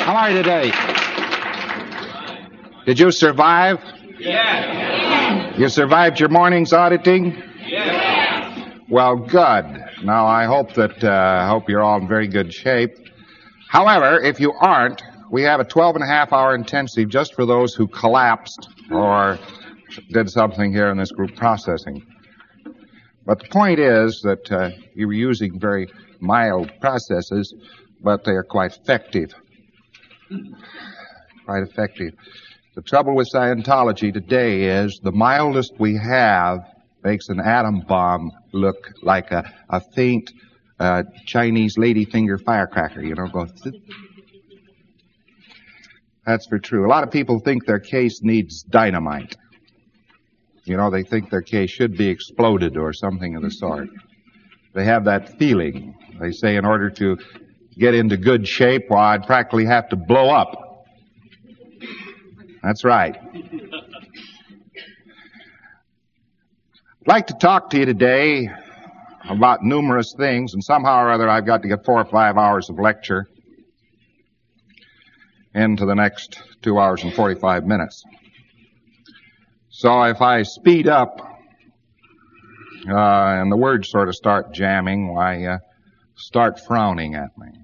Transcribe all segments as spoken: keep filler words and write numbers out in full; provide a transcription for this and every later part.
How are you today? Did you survive? Yes. You survived your morning's auditing? Yes. Well, good. Now, I hope that, uh, I hope you're all in very good shape. However, if you aren't, we have a twelve and a half hour intensive just for those who collapsed or did something here in this group processing. But the point is that uh, you were using very mild processes, but they are quite effective. Quite effective. The trouble with Scientology today is the mildest we have makes an atom bomb look like a, a faint uh, Chinese ladyfinger firecracker, you know, go... That's for true. A lot of people think their case needs dynamite. You know, they think their case should be exploded or something of the sort. They have that feeling. They say in order to get into good shape, well, I'd practically have to blow up. That's right. I'd like to talk to you today about numerous things, and somehow or other I've got to get four or five hours of lecture into the next two hours and forty-five minutes. So if I speed up uh, and the words sort of start jamming, why, uh, start frowning at me.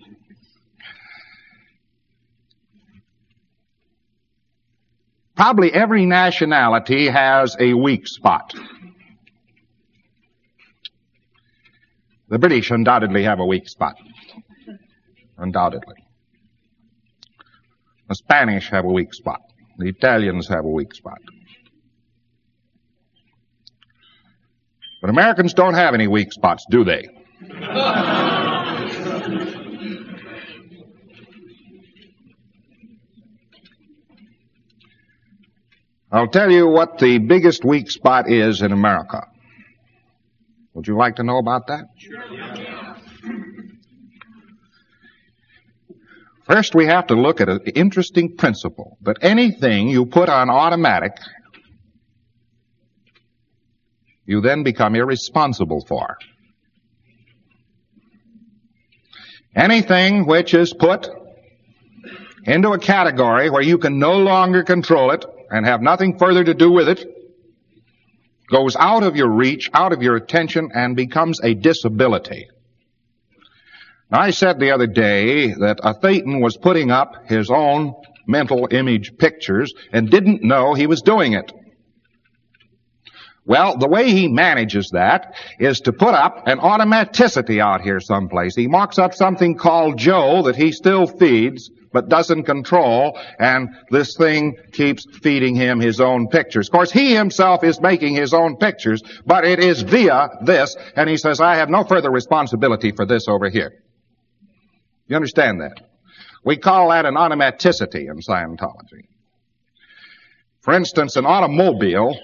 Probably every nationality has a weak spot. The British undoubtedly have a weak spot. Undoubtedly. The Spanish have a weak spot. The Italians have a weak spot. But Americans don't have any weak spots, do they? I'll tell you what the biggest weak spot is in America. Would you like to know about that? Sure. First, we have to look at an interesting principle, that anything you put on automatic, you then become irresponsible for. Anything which is put into a category where you can no longer control it and have nothing further to do with it goes out of your reach, out of your attention, and becomes a disability. Now, I said the other day that a Thetan was putting up his own mental image pictures and didn't know he was doing it. Well, the way he manages that is to put up an automaticity out here someplace. He mocks up something called Joe that he still feeds but doesn't control, and this thing keeps feeding him his own pictures. Of course, he himself is making his own pictures, but it is via this, and he says, I have no further responsibility for this over here. You understand that? We call that an automaticity in Scientology. For instance, an automobile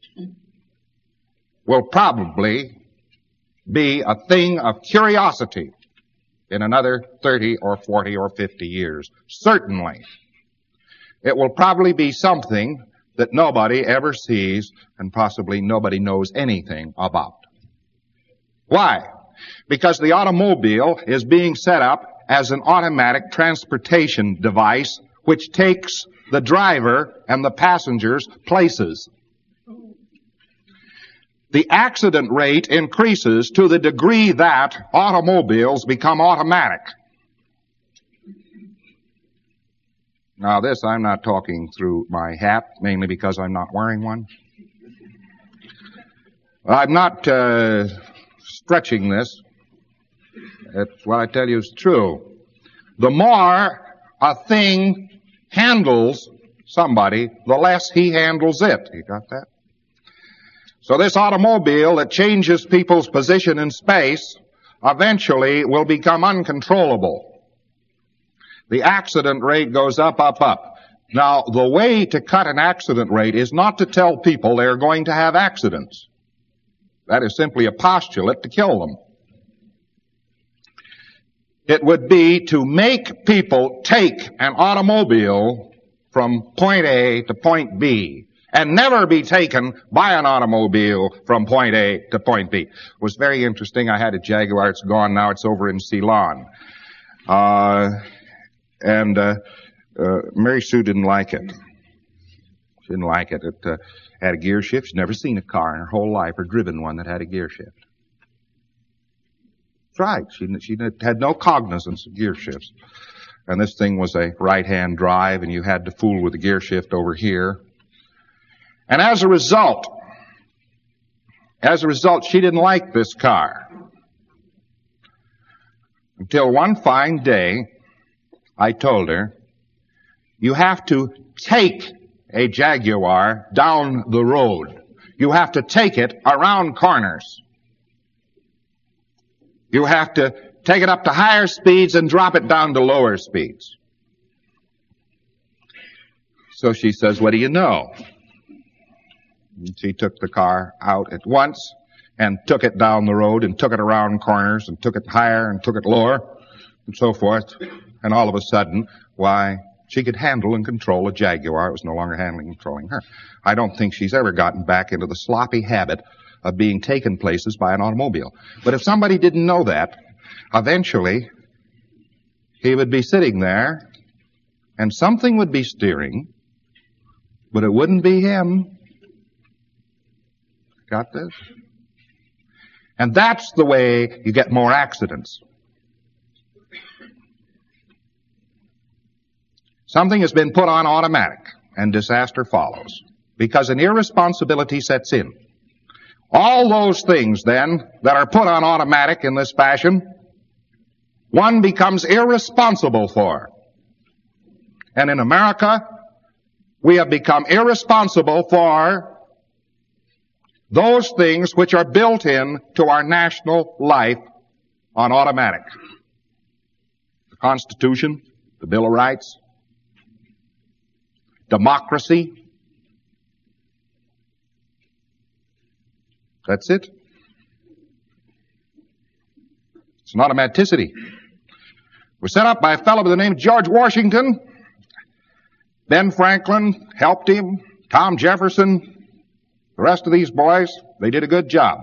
will probably be a thing of curiosity in another thirty or forty or fifty years. Certainly. It will probably be something that nobody ever sees and possibly nobody knows anything about. Why? Because the automobile is being set up as an automatic transportation device which takes the driver and the passengers places. The accident rate increases to the degree that automobiles become automatic. Now this, I'm not talking through my hat, mainly because I'm not wearing one. I'm not uh, stretching this. It's what I tell you is true. The more a thing handles somebody, the less he handles it. You got that? So this automobile that changes people's position in space eventually will become uncontrollable. The accident rate goes up, up, up. Now, the way to cut an accident rate is not to tell people they're going to have accidents. That is simply a postulate to kill them. It would be to make people take an automobile from point A to point B and never be taken by an automobile from point A to point B. It was very interesting. I had a Jaguar. It's gone now. It's over in Ceylon. Uh, And uh, uh, Mary Sue didn't like it. She didn't like it. It uh, had a gear shift. She'd never seen a car in her whole life or driven one that had a gear shift. That's right. She, she had no cognizance of gear shifts. And this thing was a right-hand drive, and you had to fool with the gear shift over here. And as a result, as a result, she didn't like this car. Until one fine day, I told her, you have to take a Jaguar down the road. You have to take it around corners. You have to take it up to higher speeds and drop it down to lower speeds. So she says, what do you know? And she took the car out at once and took it down the road and took it around corners and took it higher and took it lower and so forth. And all of a sudden, why, she could handle and control a Jaguar. It was no longer handling and controlling her. I don't think she's ever gotten back into the sloppy habit of being taken places by an automobile. But if somebody didn't know that, eventually he would be sitting there and something would be steering, but it wouldn't be him. Got this? And that's the way you get more accidents. Something has been put on automatic, and disaster follows, because an irresponsibility sets in. All those things, then, that are put on automatic in this fashion, one becomes irresponsible for. And in America, we have become irresponsible for those things which are built in to our national life on automatic. The Constitution, the Bill of Rights, democracy. That's it. It's an automaticity. It was set up by a fellow by the name of George Washington. Ben Franklin helped him. Tom Jefferson. The rest of these boys, they did a good job.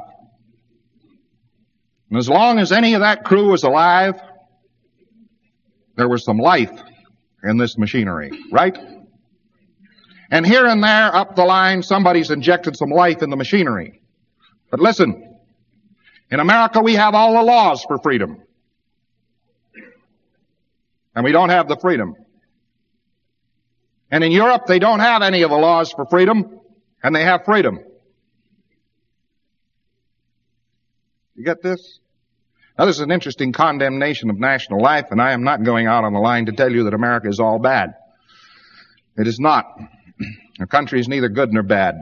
And as long as any of that crew was alive, there was some life in this machinery, right? And here and there up the line, somebody's injected some life in the machinery. But listen, in America we have all the laws for freedom. And we don't have the freedom. And in Europe they don't have any of the laws for freedom, and they have freedom. You get this? Now this is an interesting condemnation of national life, and I am not going out on the line to tell you that America is all bad. It is not. Our country is neither good nor bad.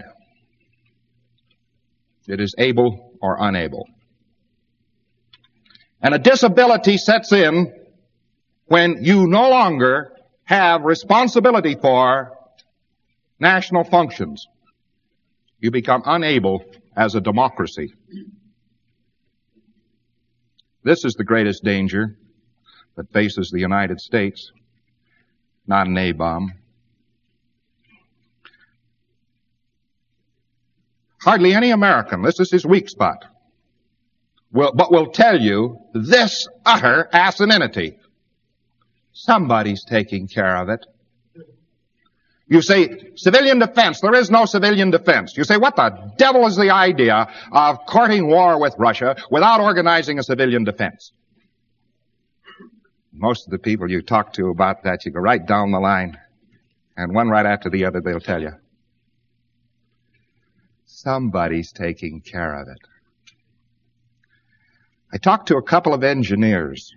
It is able or unable. And a disability sets in when you no longer have responsibility for national functions. You become unable as a democracy. This is the greatest danger that faces the United States, not an A-bomb. Hardly any American, this is his weak spot, will, but will tell you this utter asininity. Somebody's taking care of it. You say, civilian defense. There is no civilian defense. You say, what the devil is the idea of courting war with Russia without organizing a civilian defense? Most of the people you talk to about that, you go right down the line, and one right after the other, they'll tell you, somebody's taking care of it. I talked to a couple of engineers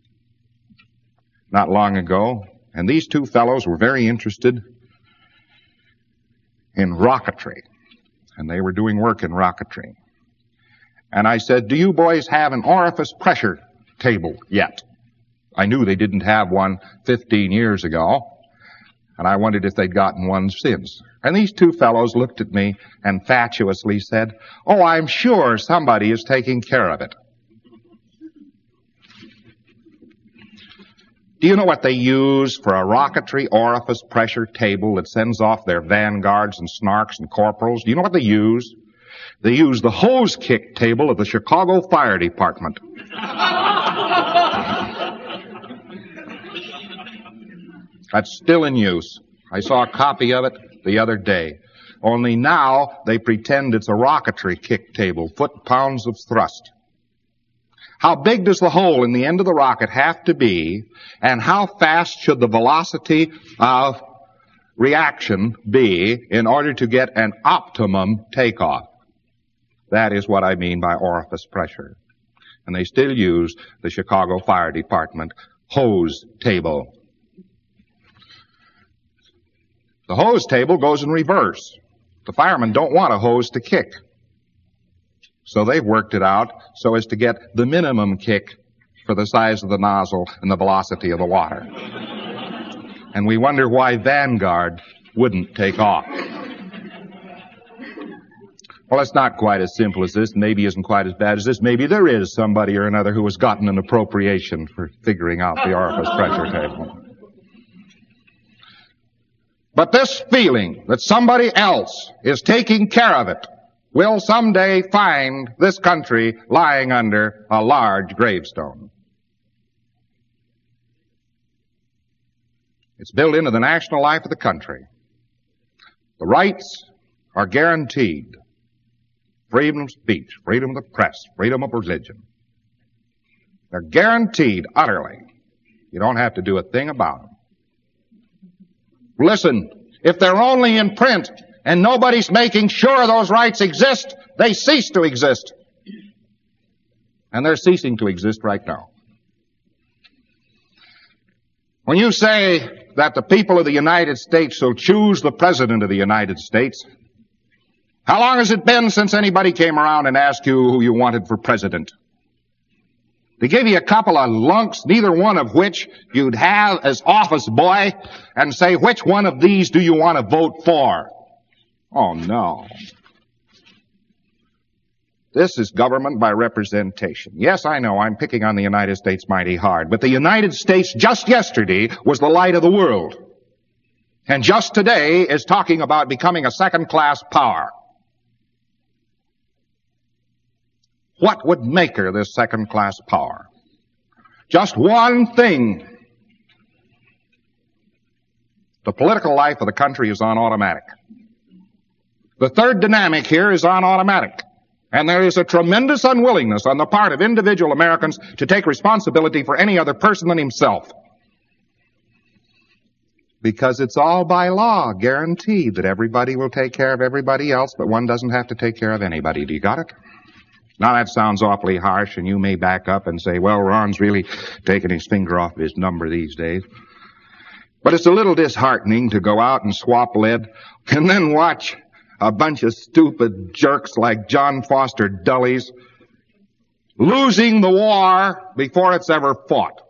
not long ago, and these two fellows were very interested in rocketry, and they were doing work in rocketry. And I said, do you boys have an orifice pressure table yet? I knew they didn't have one fifteen years ago, and I wondered if they'd gotten one since. And these two fellows looked at me and fatuously said, oh, I'm sure somebody is taking care of it. Do you know what they use for a rocketry orifice pressure table that sends off their vanguards and snarks and corporals? Do you know what they use? They use the hose kick table of the Chicago Fire Department. That's still in use. I saw a copy of it the other day. Only now they pretend it's a rocketry kick table, foot-pounds of thrust. How big does the hole in the end of the rocket have to be, and how fast should the velocity of reaction be in order to get an optimum takeoff? That is what I mean by orifice pressure. And they still use the Chicago Fire Department hose table. The hose table goes in reverse. The firemen don't want a hose to kick. So they've worked it out so as to get the minimum kick for the size of the nozzle and the velocity of the water. And we wonder why Vanguard wouldn't take off. Well, it's not quite as simple as this. Maybe isn't quite as bad as this. Maybe there is somebody or another who has gotten an appropriation for figuring out the orifice pressure table. But this feeling that somebody else is taking care of it will someday find this country lying under a large gravestone. It's built into the national life of the country. The rights are guaranteed. Freedom of speech, freedom of the press, freedom of religion. They're guaranteed utterly. You don't have to do a thing about them. Listen, if they're only in print and nobody's making sure those rights exist, they cease to exist. And they're ceasing to exist right now. When you say that the people of the United States will choose the President of the United States, how long has it been since anybody came around and asked you who you wanted for president? They gave you a couple of lunks, neither one of which you'd have as office boy, and say, which one of these do you want to vote for? Oh, no. This is government by representation. Yes, I know, I'm picking on the United States mighty hard, but the United States just yesterday was the light of the world. And just today is talking about becoming a second-class power. What would make her this second-class power? Just one thing. The political life of the country is on automatic. The third dynamic here is on automatic. And there is a tremendous unwillingness on the part of individual Americans to take responsibility for any other person than himself. Because it's all by law guaranteed that everybody will take care of everybody else, but one doesn't have to take care of anybody. Do you got it? Now that sounds awfully harsh, and you may back up and say, well, Ron's really taking his finger off his number these days. But it's a little disheartening to go out and swap lead and then watch a bunch of stupid jerks like John Foster Dulles losing the war before it's ever fought.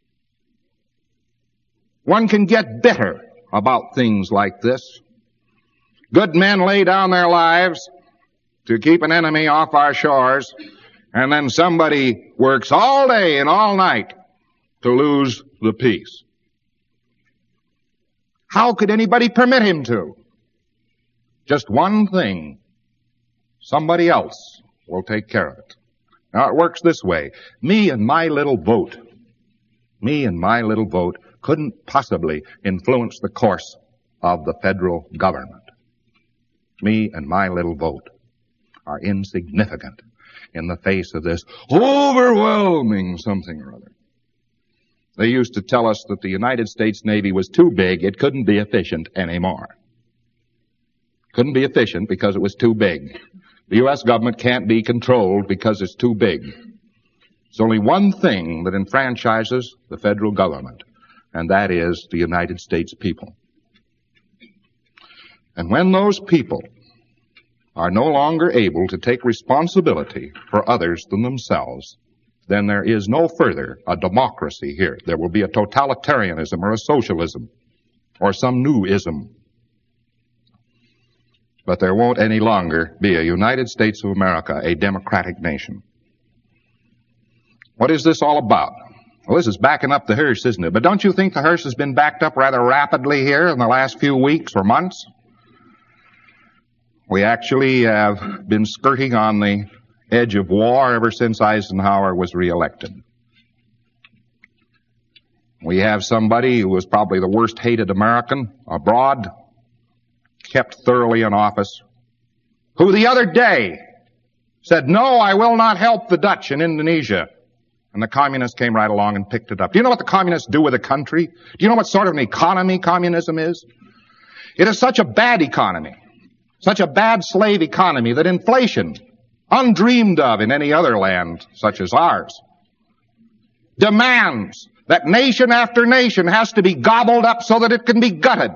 One can get bitter about things like this. Good men lay down their lives to keep an enemy off our shores, and then somebody works all day and all night to lose the peace. How could anybody permit him to? Just one thing. Somebody else will take care of it. Now, it works this way. Me and my little vote, me and my little vote couldn't possibly influence the course of the federal government. Me and my little vote are insignificant in the face of this overwhelming something or other. They used to tell us that the United States Navy was too big, it couldn't be efficient anymore. Couldn't be efficient because it was too big. The U S government can't be controlled because it's too big. There's only one thing that enfranchises the federal government, and that is the United States people. And when those people are no longer able to take responsibility for others than themselves, then there is no further a democracy here. There will be a totalitarianism or a socialism or some new ism. But there won't any longer be a United States of America, a democratic nation. What is this all about? Well, this is backing up the hearse, isn't it? But don't you think the hearse has been backed up rather rapidly here in the last few weeks or months? We actually have been skirting on the edge of war ever since Eisenhower was reelected. We have somebody who was probably the worst hated American abroad, kept thoroughly in office, who the other day said, no, I will not help the Dutch in Indonesia. And the communists came right along and picked it up. Do you know what the communists do with a country? Do you know what sort of an economy communism is? It is such a bad economy, such a bad slave economy that inflation, undreamed of in any other land such as ours, demands that nation after nation has to be gobbled up so that it can be gutted.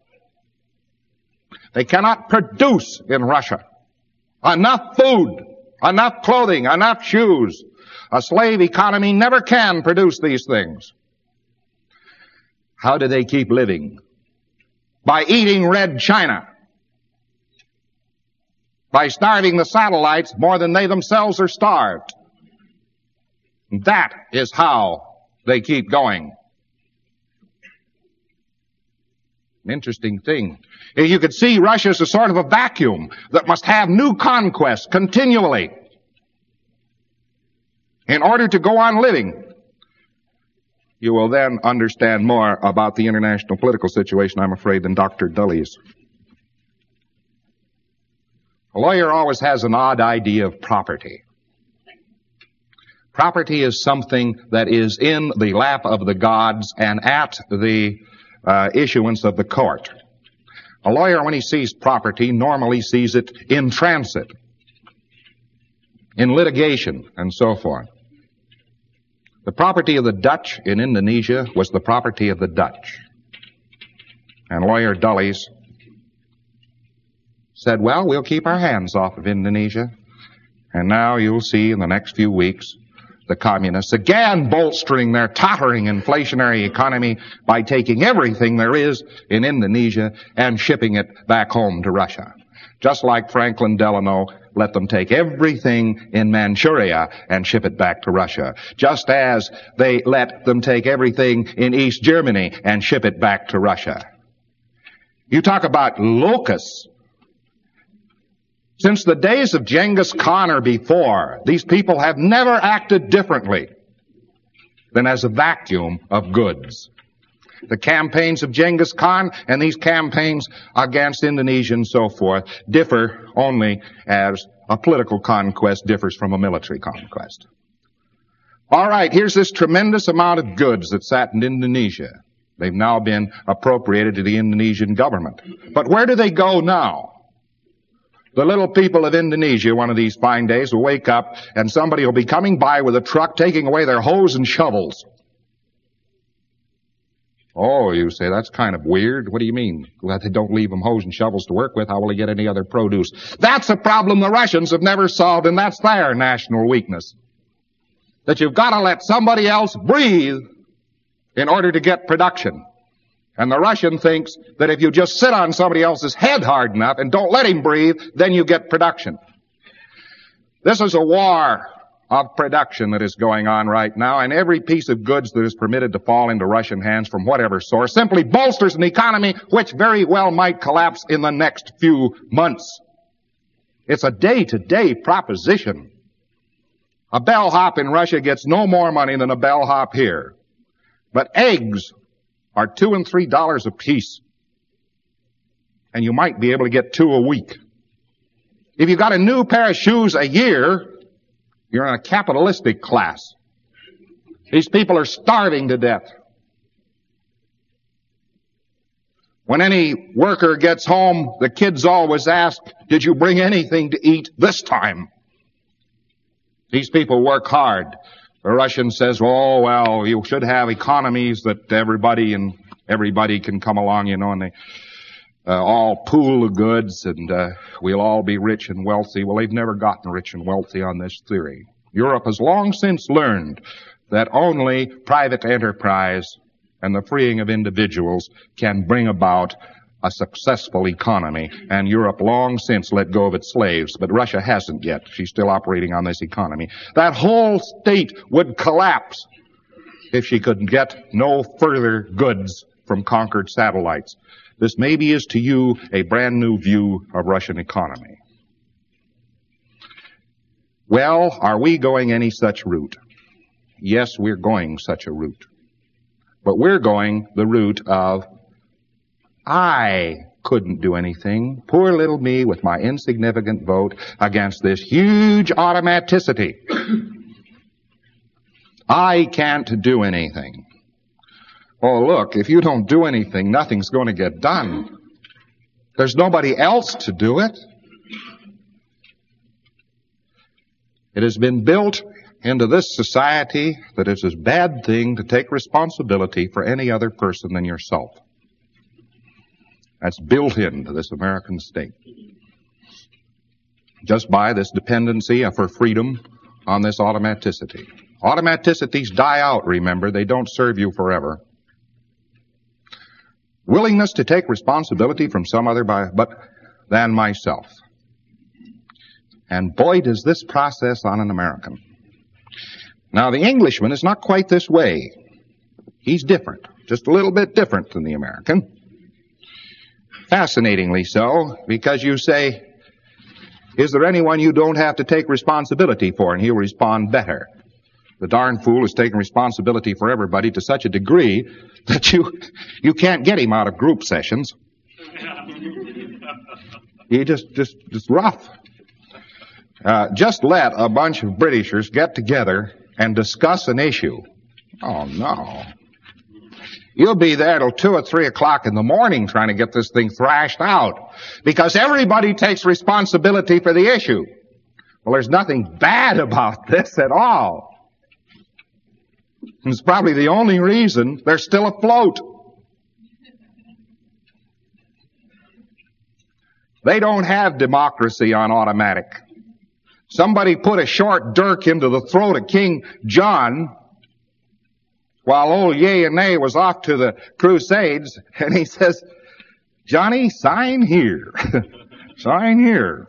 They cannot produce in Russia enough food, enough clothing, enough shoes. A slave economy never can produce these things. How do they keep living? By eating red china. By starving the satellites more than they themselves are starved. That is how they keep going. An interesting thing. You could see Russia as a sort of a vacuum that must have new conquests continually in order to go on living. You will then understand more about the international political situation, I'm afraid, than Doctor Dulles. A lawyer always has an odd idea of property. Property is something that is in the lap of the gods and at the uh, issuance of the court. A lawyer, when he sees property, normally sees it in transit, in litigation, and so forth. The property of the Dutch in Indonesia was the property of the Dutch. And lawyer Dulles said, well, we'll keep our hands off of Indonesia. And now you'll see in the next few weeks the communists again bolstering their tottering inflationary economy by taking everything there is in Indonesia and shipping it back home to Russia. Just like Franklin Delano let them take everything in Manchuria and ship it back to Russia. Just as they let them take everything in East Germany and ship it back to Russia. You talk about locusts. Since the days of Genghis Khan or before, these people have never acted differently than as a vacuum of goods. The campaigns of Genghis Khan and these campaigns against Indonesia and so forth differ only as a political conquest differs from a military conquest. All right, here's this tremendous amount of goods that sat in Indonesia. They've now been appropriated to the Indonesian government. But where do they go now? The little people of Indonesia, one of these fine days, will wake up and somebody will be coming by with a truck taking away their hoes and shovels. Oh, you say, that's kind of weird. What do you mean? That they don't leave them hoes and shovels to work with. How will they get any other produce? That's a problem the Russians have never solved, and that's their national weakness. That you've got to let somebody else breathe in order to get production. And the Russian thinks that if you just sit on somebody else's head hard enough and don't let him breathe, then you get production. This is a war of production that is going on right now, and every piece of goods that is permitted to fall into Russian hands from whatever source simply bolsters an economy which very well might collapse in the next few months. It's a day-to-day proposition. A bellhop in Russia gets no more money than a bellhop here. But eggs are two and three dollars a piece. And you might be able to get two a week. If you got a new pair of shoes a year, you're in a capitalistic class. These people are starving to death. When any worker gets home, the kids always ask, did you bring anything to eat this time? These people work hard. The Russian says, oh, well, you should have economies that everybody and everybody can come along, you know, and they uh, all pool the goods and uh, we'll all be rich and wealthy. Well, they've never gotten rich and wealthy on this theory. Europe has long since learned that only private enterprise and the freeing of individuals can bring about a successful economy, and Europe long since let go of its slaves, but Russia hasn't yet. She's still operating on this economy. That whole state would collapse if she could get no further goods from conquered satellites. This maybe is to you a brand new view of Russian economy. Well, are we going any such route? Yes, we're going such a route. But we're going the route of, I couldn't do anything. Poor little me with my insignificant vote against this huge automaticity. I can't do anything. Oh, look, if you don't do anything, nothing's going to get done. There's nobody else to do it. It has been built into this society that it's a bad thing to take responsibility for any other person than yourself. That's built into this American state. Just by this dependency for freedom on this automaticity. Automaticities die out, remember. They don't serve you forever. Willingness to take responsibility from some other by, but than myself. And boy, does this process on an American. Now, the Englishman is not quite this way. He's different, just a little bit different than the American. Fascinatingly so, because you say, is there anyone you don't have to take responsibility for? And he'll respond better. The darn fool is taking responsibility for everybody to such a degree that you you can't get him out of group sessions. He just just just rough. Uh, just let a bunch of Britishers get together and discuss an issue. Oh no. You'll be there till two or three o'clock in the morning trying to get this thing thrashed out because everybody takes responsibility for the issue. Well, there's nothing bad about this at all. It's probably the only reason they're still afloat. They don't have democracy on automatic. Somebody put a short dirk into the throat of King John while old Yea and Nay was off to the Crusades, and he says, Johnny, sign here. Sign here.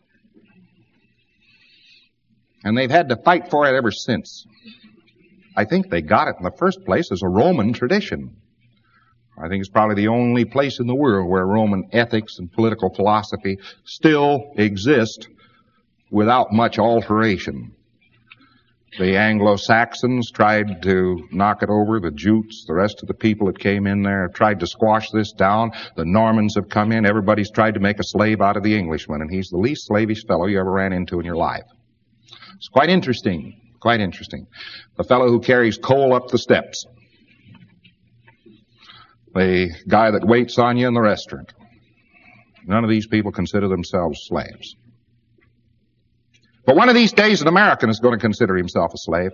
And they've had to fight for it ever since. I think they got it in the first place as a Roman tradition. I think it's probably the only place in the world where Roman ethics and political philosophy still exist without much alteration. The Anglo-Saxons tried to knock it over. The Jutes, the rest of the people that came in there, have tried to squash this down. The Normans have come in. Everybody's tried to make a slave out of the Englishman, and he's the least slavish fellow you ever ran into in your life. It's quite interesting. Quite interesting. The fellow who carries coal up the steps. The guy that waits on you in the restaurant. None of these people consider themselves slaves. But one of these days an American is going to consider himself a slave.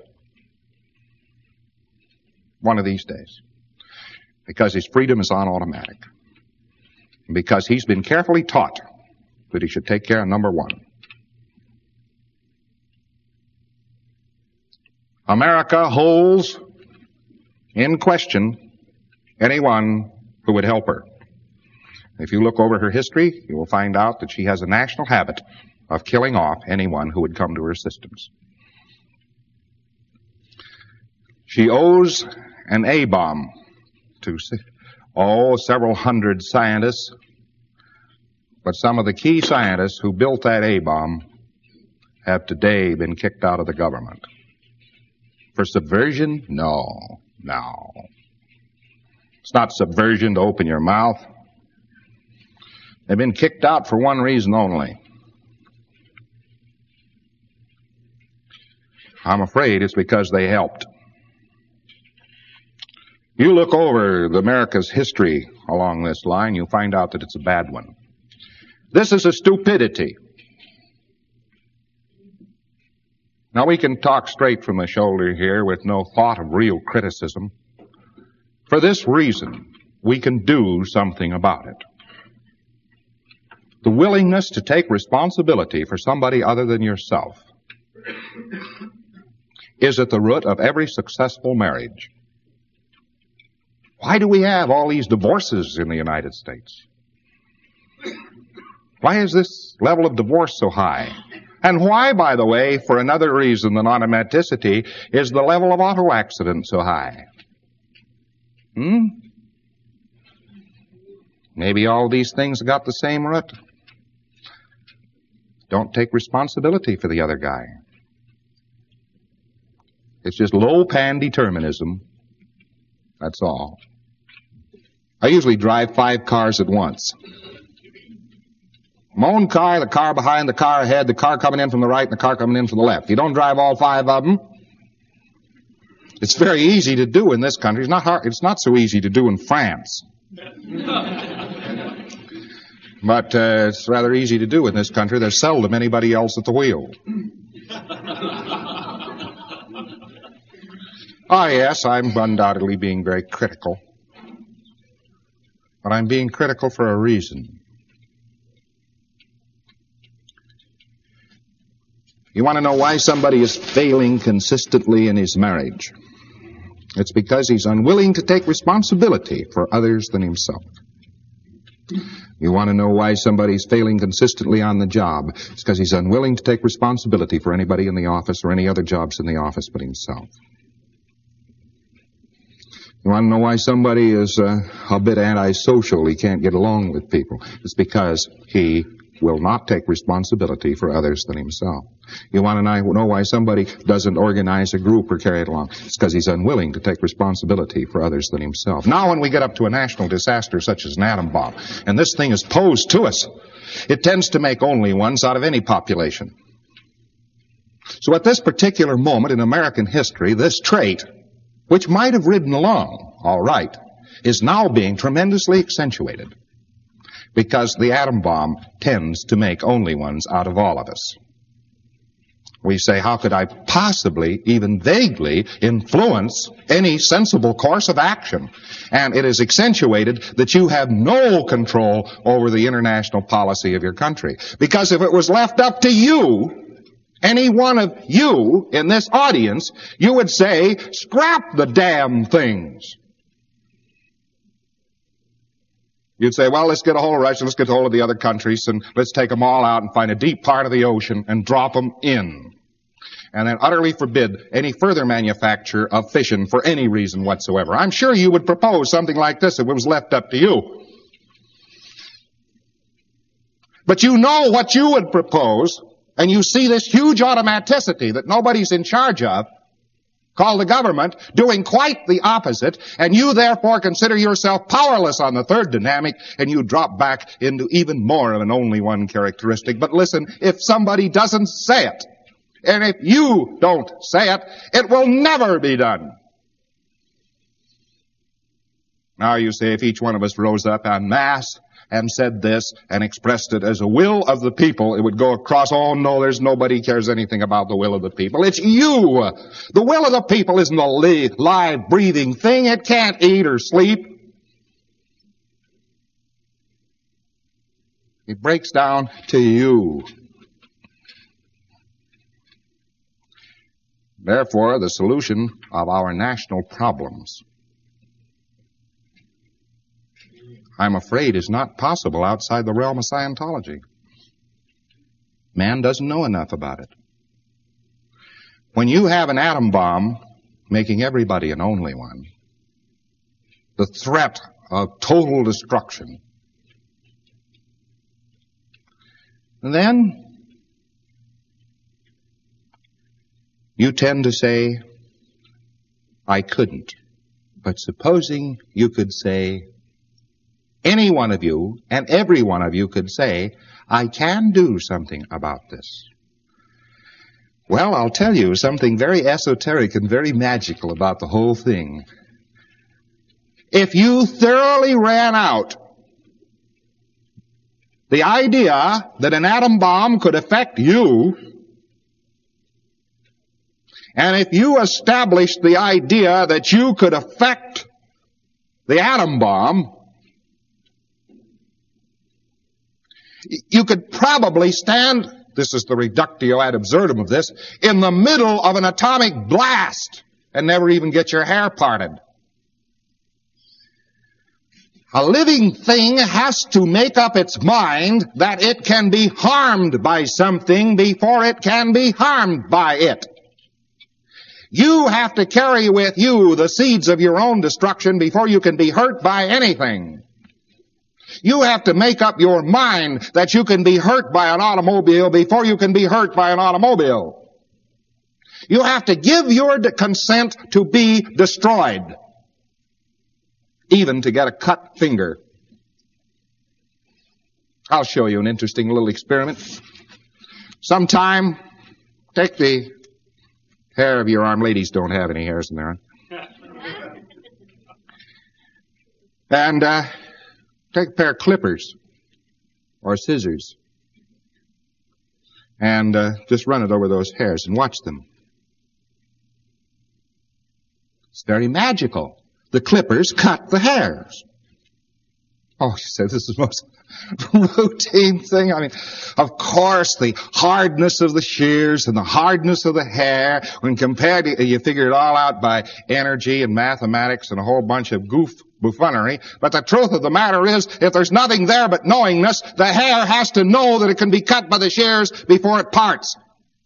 One of these days. Because his freedom is on automatic. And because he's been carefully taught that he should take care of number one. America holds in question anyone who would help her. If you look over her history, you will find out that she has a national habit of killing off anyone who would come to her assistance. She owes an A-bomb to, oh, several hundred scientists, but some of the key scientists who built that A-bomb have today been kicked out of the government. For subversion? No, no. It's not subversion to open your mouth. They've been kicked out for one reason only. I'm afraid it's because they helped. You look over the America's history along this line, you'll find out that it's a bad one. This is a stupidity. Now, we can talk straight from the shoulder here with no thought of real criticism. For this reason, we can do something about it. The willingness to take responsibility for somebody other than yourself is at the root of every successful marriage. Why do we have all these divorces in the United States? Why is this level of divorce so high? And why, by the way, for another reason than automaticity, is the level of auto accidents so high? Hmm? Maybe all these things got the same root. Don't take responsibility for the other guy. It's just low-pan determinism That's all. I usually drive five cars at once. My own car, the car behind, the car ahead, the car coming in from the right, and the car coming in from the left. If you don't drive all five of them, it's very easy to do in this country. It's not hard. It's not so easy to do in France. But uh, it's rather easy to do in this country. There's seldom anybody else at the wheel. Ah, yes, I'm undoubtedly being very critical. But I'm being critical for a reason. You want to know why somebody is failing consistently in his marriage? It's because he's unwilling to take responsibility for others than himself. You want to know why somebody's failing consistently on the job? It's because he's unwilling to take responsibility for anybody in the office or any other jobs in the office but himself. You want to know why somebody is uh, a bit antisocial, he can't get along with people? It's because he will not take responsibility for others than himself. You want to know why somebody doesn't organize a group or carry it along? It's because he's unwilling to take responsibility for others than himself. Now when we get up to a national disaster such as an atom bomb, and this thing is posed to us, it tends to make only ones out of any population. So at this particular moment in American history, this trait, which might have ridden along all right, is now being tremendously accentuated. Because the atom bomb tends to make only ones out of all of us. We say, how could I possibly, even vaguely, influence any sensible course of action? And it is accentuated that you have no control over the international policy of your country. Because if it was left up to you, any one of you in this audience, you would say, scrap the damn things. You'd say, well, let's get a hold of Russia, let's get a hold of the other countries, and let's take them all out and find a deep part of the ocean and drop them in. And then utterly forbid any further manufacture of fission for any reason whatsoever. I'm sure you would propose something like this if it was left up to you. But you know what you would propose, and you see this huge automaticity that nobody's in charge of, called the government, doing quite the opposite, and you therefore consider yourself powerless on the third dynamic, and you drop back into even more of an only one characteristic. But listen, if somebody doesn't say it, and if you don't say it, it will never be done. Now you say, if each one of us rose up en masse and said this and expressed it as a will of the people, it would go across, oh no, there's nobody cares anything about the will of the people. It's you. The will of the people isn't a li- live, breathing thing. It can't eat or sleep. It breaks down to you. Therefore, the solution of our national problems, I'm afraid, is not possible outside the realm of Scientology. Man doesn't know enough about it. When you have an atom bomb making everybody an only one, the threat of total destruction, then you tend to say, I couldn't. But supposing you could say, any one of you and every one of you could say, I can do something about this. Well, I'll tell you something very esoteric and very magical about the whole thing. If you thoroughly ran out the idea that an atom bomb could affect you, and if you established the idea that you could affect the atom bomb, you could probably stand, this is the reductio ad absurdum of this, in the middle of an atomic blast and never even get your hair parted. A living thing has to make up its mind that it can be harmed by something before it can be harmed by it. You have to carry with you the seeds of your own destruction before you can be hurt by anything. You have to make up your mind that you can be hurt by an automobile before you can be hurt by an automobile. You have to give your consent to be destroyed. even to get a cut finger. I'll show you an interesting little experiment. Sometime, take the hair of your arm. Ladies don't have any hairs in there. And uh, take a pair of clippers or scissors and uh, just run it over those hairs and watch them. It's very magical. The clippers cut the hairs. Oh, she said, this is the most routine thing. I mean, of course, the hardness of the shears and the hardness of the hair, when compared to, you figure it all out by energy and mathematics and a whole bunch of goof buffoonery. But the truth of the matter is, if there's nothing there but knowingness, the hair has to know that it can be cut by the shears before it parts.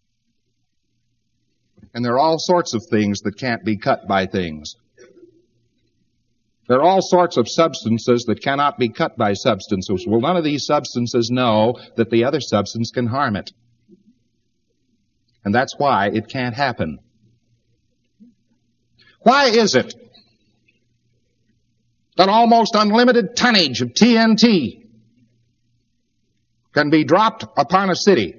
And there are all sorts of things that can't be cut by things. There are all sorts of substances that cannot be cut by substances. Well, none of these substances know that the other substance can harm it. And that's why it can't happen. Why is it that almost unlimited tonnage of T N T can be dropped upon a city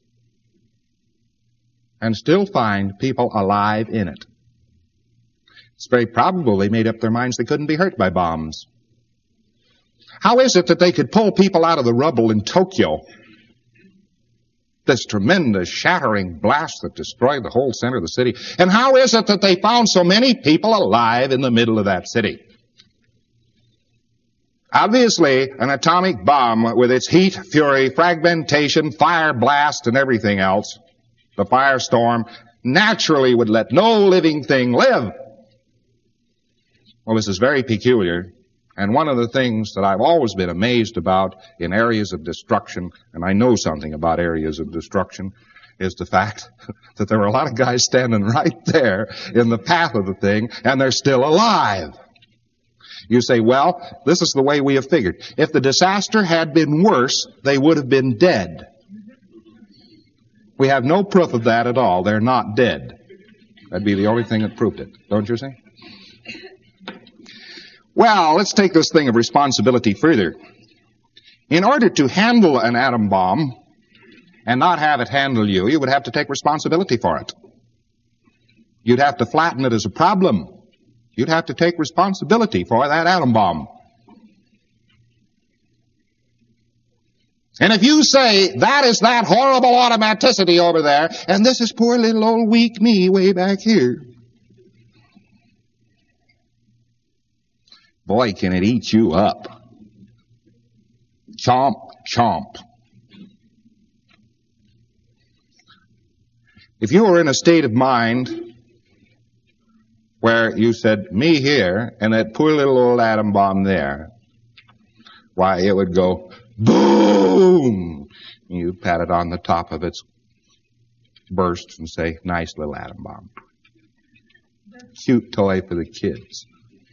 and still find people alive in it? It's very probable they made up their minds they couldn't be hurt by bombs. How is it that they could pull people out of the rubble in Tokyo? This tremendous shattering blast that destroyed the whole center of the city. And how is it that they found so many people alive in the middle of that city? Obviously, an atomic bomb with its heat, fury, fragmentation, fire blast, and everything else, the firestorm, naturally would let no living thing live. Well, this is very peculiar, and one of the things that I've always been amazed about in areas of destruction, and I know something about areas of destruction, is the fact that there were a lot of guys standing right there in the path of the thing, and they're still alive. You say, well, this is the way we have figured. If the disaster had been worse, they would have been dead. We have no proof of that at all. They're not dead. That'd be the only thing that proved it, don't you see? Well, let's take this thing of responsibility further. In order to handle an atom bomb and not have it handle you, you would have to take responsibility for it. You'd have to flatten it as a problem. You'd have to take responsibility for that atom bomb. And if you say, that is that horrible automaticity over there, and this is poor little old weak me way back here, boy, can it eat you up. Chomp, chomp. If you were in a state of mind where you said, me here, and that poor little old atom bomb there, why, it would go, boom! And you'd pat it on the top of its burst and say, nice little atom bomb. Cute toy for the kids.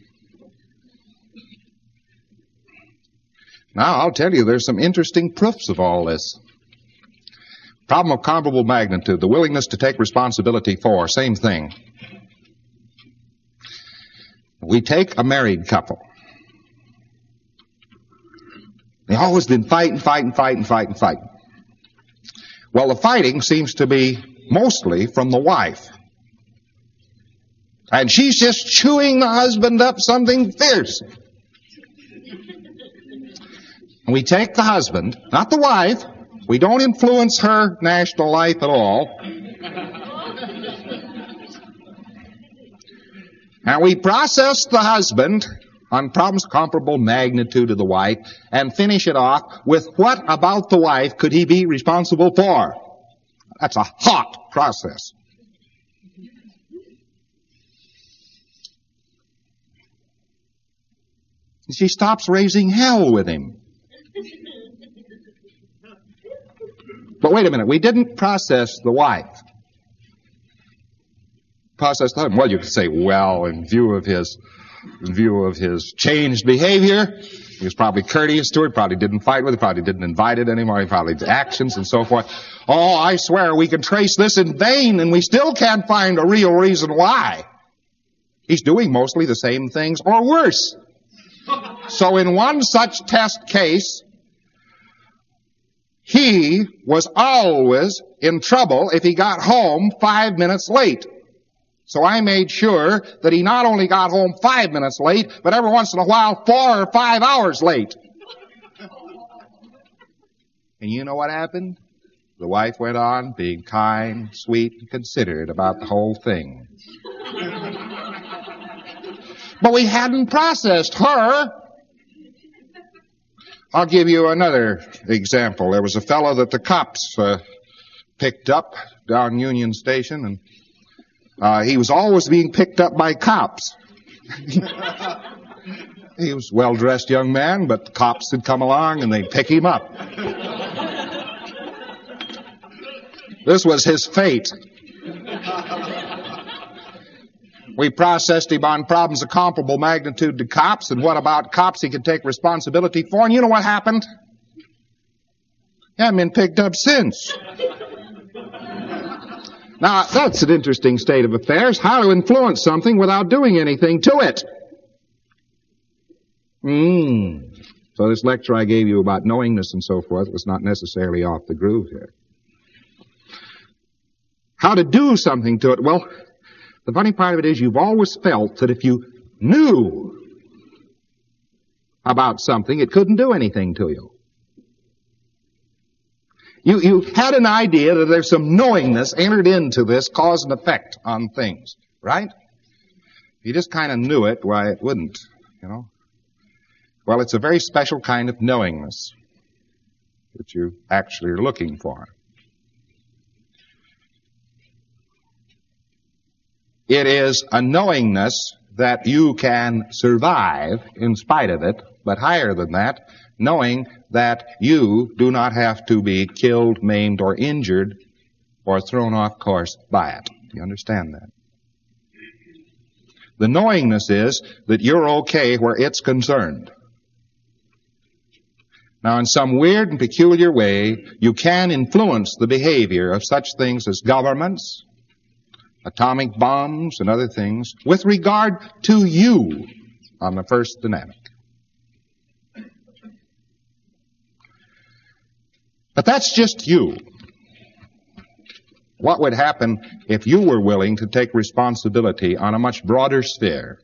Now, I'll tell you, there's some interesting proofs of all this. Problem of comparable magnitude, the willingness to take responsibility for, same thing. We take a married couple. They've always been fighting, fighting, fighting, fighting, fighting. Well, the fighting seems to be mostly from the wife. And she's just chewing the husband up something fierce. And we take the husband, not the wife. We don't influence her national life at all. And we process the husband on problems comparable magnitude to the wife and finish it off with what about the wife could he be responsible for? That's a hot process. And she stops raising hell with him. But wait a minute, we didn't process the wife. Process the husband. Well, you could say, well, in view of his, in view of his changed behavior, he was probably courteous to her, probably didn't fight with her, probably didn't invite it anymore, he probably did actions and so forth. Oh, I swear we can trace this in vain and we still can't find a real reason why. He's doing mostly the same things or worse. So in one such test case, he was always in trouble if he got home five minutes late. So I made sure that he not only got home five minutes late, but every once in a while four or five hours late. And you know what happened? The wife went on being kind, sweet, and considerate about the whole thing. But we hadn't processed her. I'll give you another example. There was a fellow that the cops uh, picked up down Union Station, and uh, he was always being picked up by cops. He was a well-dressed young man, but the cops would come along and they'd pick him up. This was his fate. We processed him on problems of comparable magnitude to cops, and what about cops he could take responsibility for, and you know what happened? He hasn't been picked up since. Now, that's an interesting state of affairs, how to influence something without doing anything to it. Hmm. So this lecture I gave you about knowingness and so forth was not necessarily off the groove here. How to do something to it? Well, the funny part of it is you've always felt that if you knew about something, it couldn't do anything to you. You, you had an idea that there's some knowingness entered into this cause and effect on things, right? If you just kind of knew it, why, it wouldn't, you know. Well, it's a very special kind of knowingness that you actually are looking for. It is a knowingness that you can survive in spite of it, but higher than that, knowing that you do not have to be killed, maimed, or injured, or thrown off course by it. Do you understand that? The knowingness is that you're okay where it's concerned. Now, in some weird and peculiar way, you can influence the behavior of such things as governments, atomic bombs, and other things with regard to you on the first dynamic. But that's just you. What would happen if you were willing to take responsibility on a much broader sphere?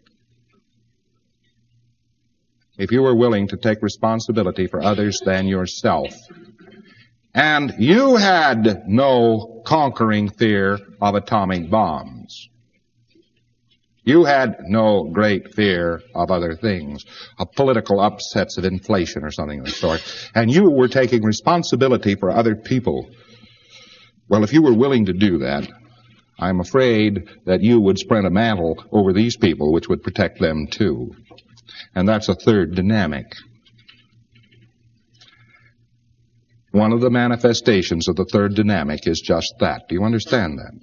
If you were willing to take responsibility for others than yourself, and you had no conquering fear of atomic bombs. You had no great fear of other things, of political upsets, of inflation or something of the sort, and you were taking responsibility for other people. Well, if you were willing to do that, I'm afraid that you would spread a mantle over these people which would protect them too. And that's a third dynamic. One of the manifestations of the third dynamic is just that. Do you understand that?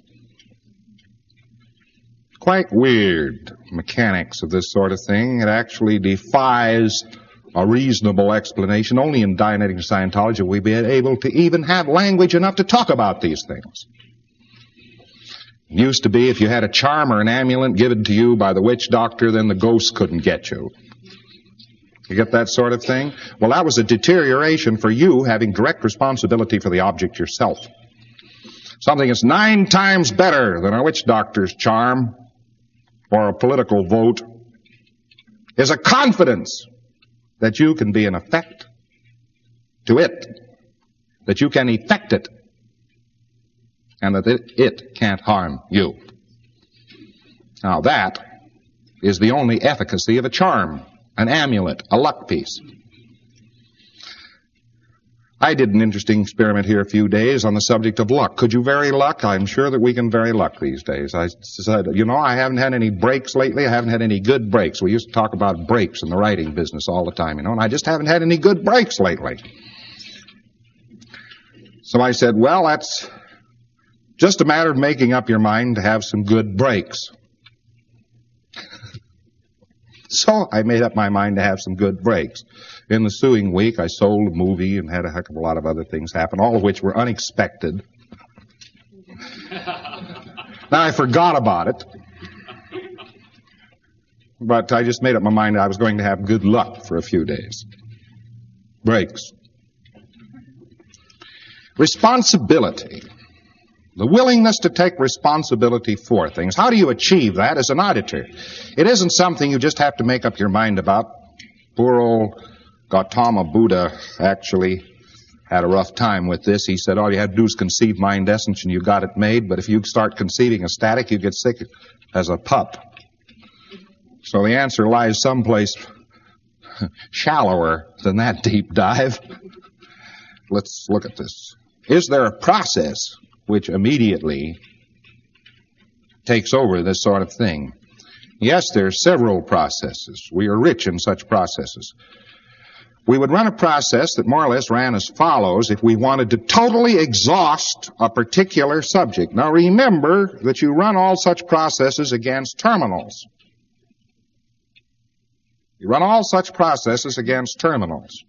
Quite weird mechanics of this sort of thing. It actually defies a reasonable explanation. Only in Dianetics and Scientology will we be able to even have language enough to talk about these things. It used to be if you had a charm or an amulet given to you by the witch doctor, then the ghosts couldn't get you. You get that sort of thing? Well, that was a deterioration for you having direct responsibility for the object yourself. Something that's nine times better than a witch doctor's charm or a political vote is a confidence that you can be an effect to it, that you can effect it, and that it, it can't harm you. Now that is the only efficacy of a charm, an amulet, a luck piece. I did an interesting experiment here a few days on the subject of luck. Could you vary luck? I'm sure that we can vary luck these days. I said, you know, I haven't had any breaks lately. I haven't had any good breaks. We used to talk about breaks in the writing business all the time, you know, and I just haven't had any good breaks lately. So I said, well, that's just a matter of making up your mind to have some good breaks. So I made up my mind to have some good breaks. In the ensuing week, I sold a movie and had a heck of a lot of other things happen, all of which were unexpected. Now I forgot about it. But I just made up my mind I was going to have good luck for a few days. Breaks. Responsibility. The willingness to take responsibility for things. How do you achieve that as an auditor? It isn't something you just have to make up your mind about. Poor old Gautama Buddha actually had a rough time with this. He said all you had to do is conceive mind essence and you got it made, but if you start conceiving a static, you get sick as a pup. So the answer lies someplace shallower than that deep dive. Let's look at this. Is there a process which immediately takes over this sort of thing? Yes, there are several processes. We are rich in such processes. We would run a process that more or less ran as follows if we wanted to totally exhaust a particular subject. Now remember that you run all such processes against terminals. You run all such processes against terminals.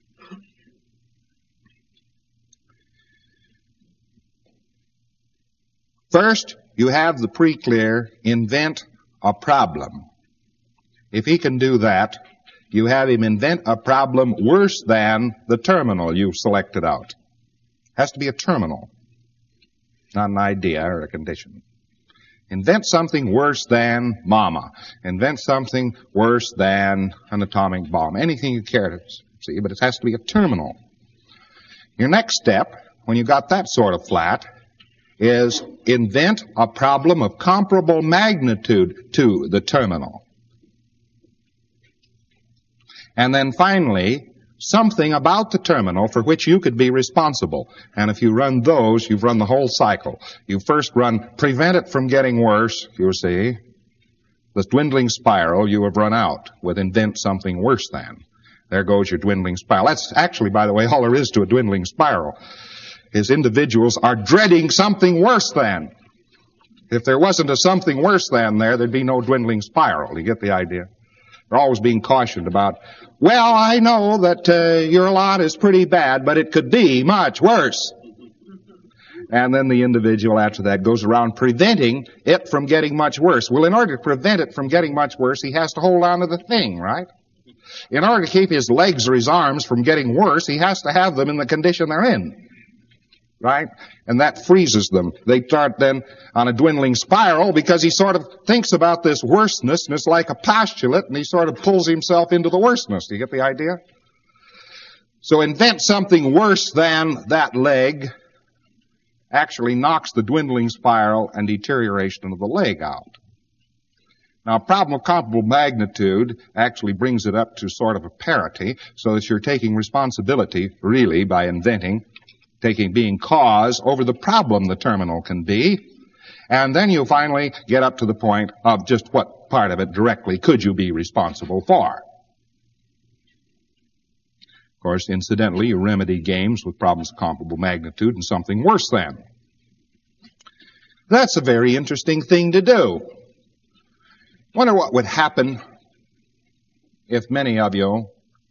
First, you have the pre-clear invent a problem. If he can do that, you have him invent a problem worse than the terminal you've selected out. Has to be a terminal, not an idea or a condition. Invent something worse than mama. Invent something worse than an atomic bomb. Anything you care to see, but it has to be a terminal. Your next step, when you got that sort of flat, is invent a problem of comparable magnitude to the terminal. And then finally, something about the terminal for which you could be responsible. And if you run those, you've run the whole cycle. You first run prevent it from getting worse, you see. The dwindling spiral you have run out with invent something worse than. There goes your dwindling spiral. That's actually, by the way, all there is to a dwindling spiral. Is individuals are dreading something worse than. If there wasn't a something worse than there, there'd be no dwindling spiral. You get the idea? They're always being cautioned about, well, I know that uh, your lot is pretty bad, but it could be much worse. And then the individual after that goes around preventing it from getting much worse. Well, in order to prevent it from getting much worse, he has to hold on to the thing, right? In order to keep his legs or his arms from getting worse, he has to have them in the condition they're in. Right? And that freezes them. They start then on a dwindling spiral because he sort of thinks about this worseness and it's like a postulate and he sort of pulls himself into the worseness. Do you get the idea? So invent something worse than that leg actually knocks the dwindling spiral and deterioration of the leg out. Now, a problem of comparable magnitude actually brings it up to sort of a parity so that you're taking responsibility really by inventing taking being cause over the problem the terminal can be, and then you finally get up to the point of just what part of it directly could you be responsible for. Of course, incidentally, you remedy games with problems of comparable magnitude and something worse than. That's a very interesting thing to do. Wonder what would happen if many of you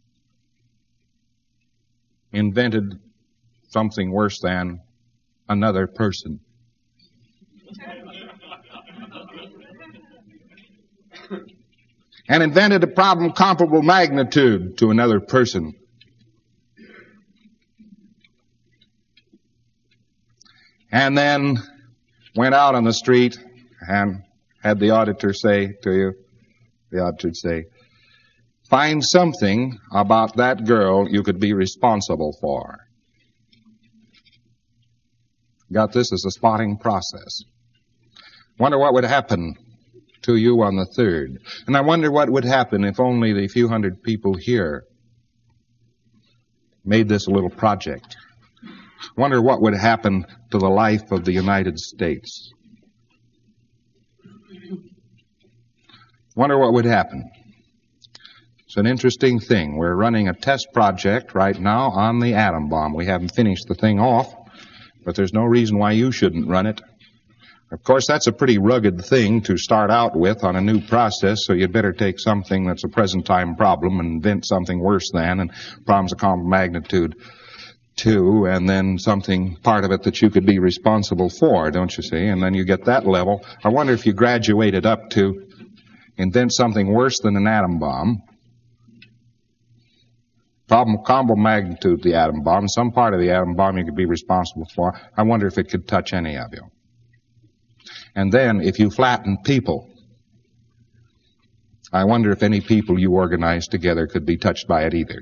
invented something worse than another person. And invented a problem comparable magnitude to another person. And then went out on the street and had the auditor say to you, the auditor would say, find something about that girl you could be responsible for. Got this as a spotting process. Wonder what would happen to you on the third. And I wonder what would happen if only the few hundred people here made this a little project. Wonder what would happen to the life of the United States. Wonder what would happen. It's an interesting thing. We're running a test project right now on the atom bomb. We haven't finished the thing off. But there's no reason why you shouldn't run it. Of course, that's a pretty rugged thing to start out with on a new process, so you'd better take something that's a present-time problem and invent something worse than, and problems of comparable magnitude too, and then something, part of it that you could be responsible for, don't you see? And then you get that level. I wonder if you graduated up to invent something worse than an atom bomb, problem combo magnitude the atom bomb, some part of the atom bomb you could be responsible for, I wonder if it could touch any of you. And then, if you flatten people, I wonder if any people you organize together could be touched by it either.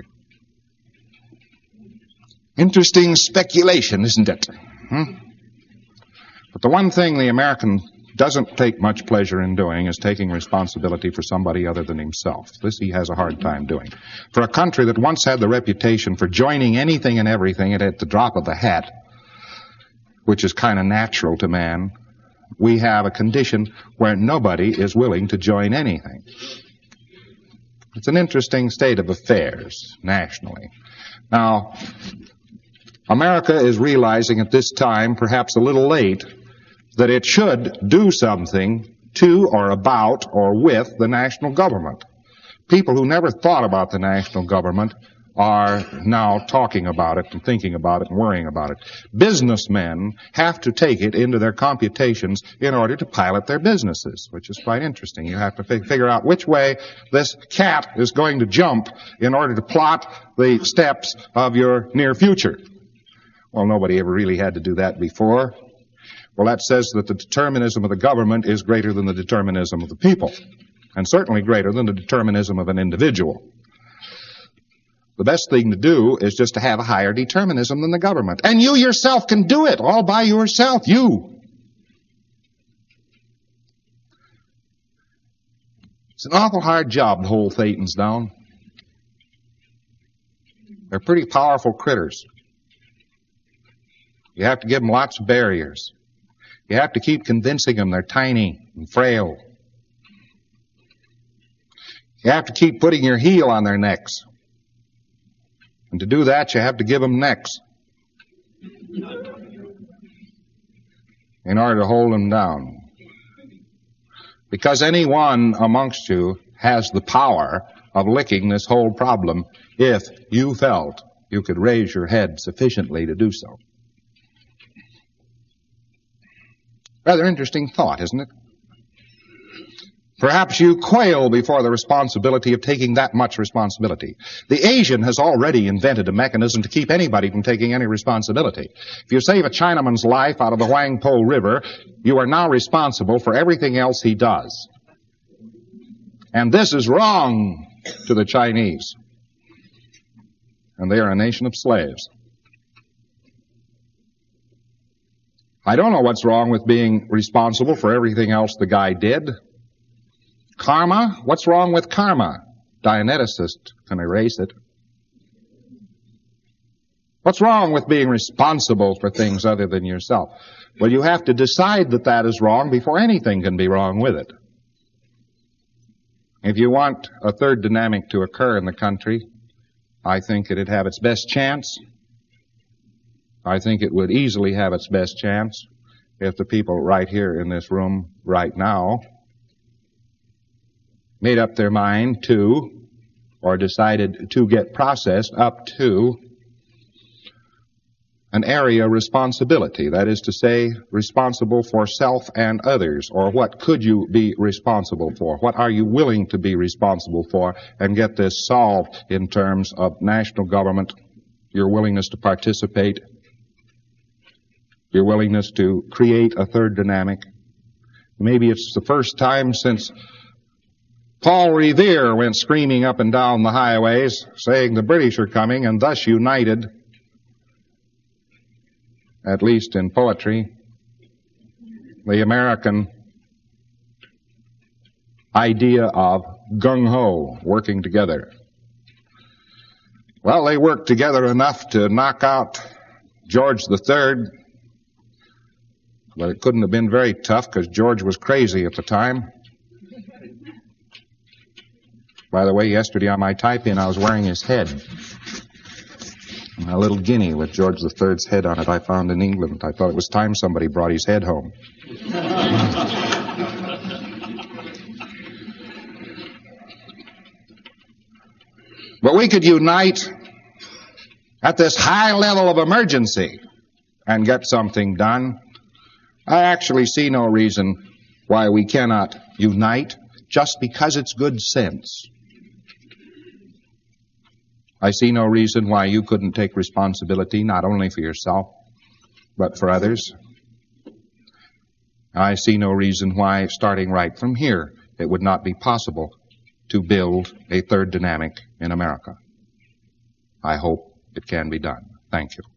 Interesting speculation, isn't it? Hmm? But the one thing the American doesn't take much pleasure in doing is taking responsibility for somebody other than himself. This he has a hard time doing. For a country that once had the reputation for joining anything and everything at the drop of the hat, which is kind of natural to man, we have a condition where nobody is willing to join anything. It's an interesting state of affairs nationally. Now, America is realizing at this time, perhaps a little late, that it should do something to or about or with the national government. People who never thought about the national government are now talking about it and thinking about it and worrying about it. Businessmen have to take it into their computations in order to pilot their businesses, which is quite interesting. You have to fig- figure out which way this cat is going to jump in order to plot the steps of your near future. Well, nobody ever really had to do that before. Well, that says that the determinism of the government is greater than the determinism of the people, and certainly greater than the determinism of an individual. The best thing to do is just to have a higher determinism than the government. And you yourself can do it all by yourself. You. It's an awful hard job to hold Thetans down. They're pretty powerful critters. You have to give them lots of barriers. You have to keep convincing them they're tiny and frail. You have to keep putting your heel on their necks. And to do that, you have to give them necks in order to hold them down. Because any one amongst you has the power of licking this whole problem if you felt you could raise your head sufficiently to do so. Rather interesting thought, isn't it? Perhaps you quail before the responsibility of taking that much responsibility. The Asian has already invented a mechanism to keep anybody from taking any responsibility. If you save a Chinaman's life out of the Huangpo River, you are now responsible for everything else he does. And this is wrong to the Chinese. And they are a nation of slaves. I don't know what's wrong with being responsible for everything else the guy did. Karma? What's wrong with karma? Dianeticist can erase it. What's wrong with being responsible for things other than yourself? Well, you have to decide that that is wrong before anything can be wrong with it. If you want a third dynamic to occur in the country, I think it'd have its best chance. I think it would easily have its best chance if the people right here in this room right now made up their mind to, or decided to get processed up to, an area responsibility. That is to say, responsible for self and others. Or what could you be responsible for? What are you willing to be responsible for? And get this solved in terms of national government, your willingness to participate, your willingness to create a third dynamic. Maybe it's the first time since Paul Revere went screaming up and down the highways, saying the British are coming, and thus united, at least in poetry, the American idea of gung-ho, working together. Well, they worked together enough to knock out George the Third, but it couldn't have been very tough because George was crazy at the time. By the way, yesterday on my type-in, I was wearing his head. A little guinea with George the Third's head on it I found in England. I thought it was time somebody brought his head home. But we could unite at this high level of emergency and get something done. I actually see no reason why we cannot unite just because it's good sense. I see no reason why you couldn't take responsibility not only for yourself, but for others. I see no reason why, starting right from here, it would not be possible to build a third dynamic in America. I hope it can be done. Thank you.